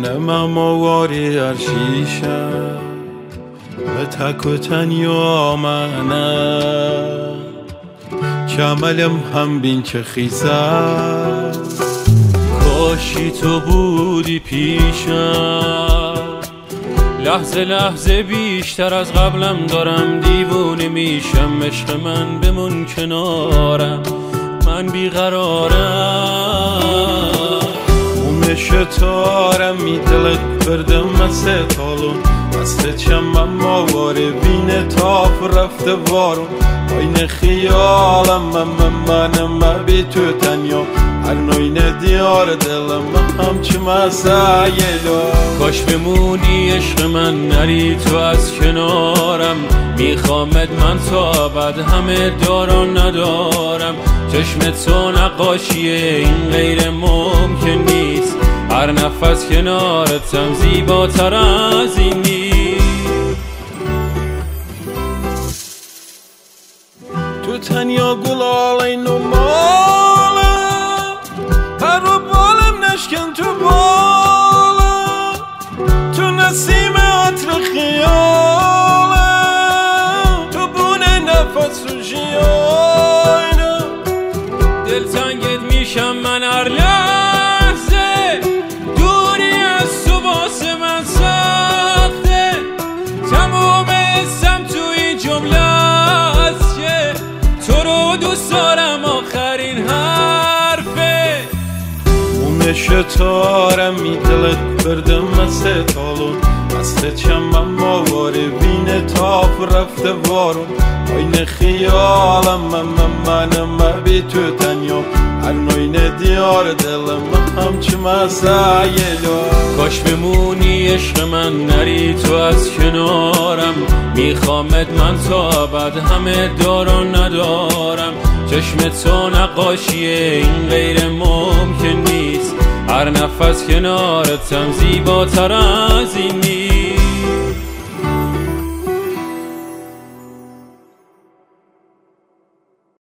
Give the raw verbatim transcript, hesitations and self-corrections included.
نمم آواری ارشیشم به تک و تنیا منم کملم هم بین که خیزم کاشی تو بودی پیشم لحظه لحظه بیشتر از قبلم دارم دیوونه میشم عشق من بمون کنارم من بیقرارم اون شتارم می دلت بردم مسه تالون مسته چمم ماواره بین تاف رفته وارون آین خیالم من من منم من بی تو تنیا هر نوین دیار دلم من همچه مسایلو کاش بمونی عشق من نری تو از کنارم میخوامت من تا بعد همه دارم ندارم چشم تو نقاشیه این غیر ممکن نیست هر نفس کنارتم زیباتر از این نیست تو تنیا گلال نماله هر رو بالم نشکن تو بالم تو نسیم عطر خیالم تو بونه نفس و جیانم دلتنگت میشم من هر لحظه دوری از تو واسه من سخته تموم اسم تو این جمله است که تو رو دوست دارم آخرین حرفه اون شتارم می دلت بردم مسته تالون مسته چمم ماواره بین تاف رفته وارون آین خیالم من من منم من بی تو تنیا هر نوین دیار دلم من همچه مسایلو کاش بمونی عشق من نری تو از کنارم میخوامت من تا بعد همه دارم ندارم چشم تو نقاشیه این غیر ممکن نیست هر نفس کنارتم زیباتر از این نیست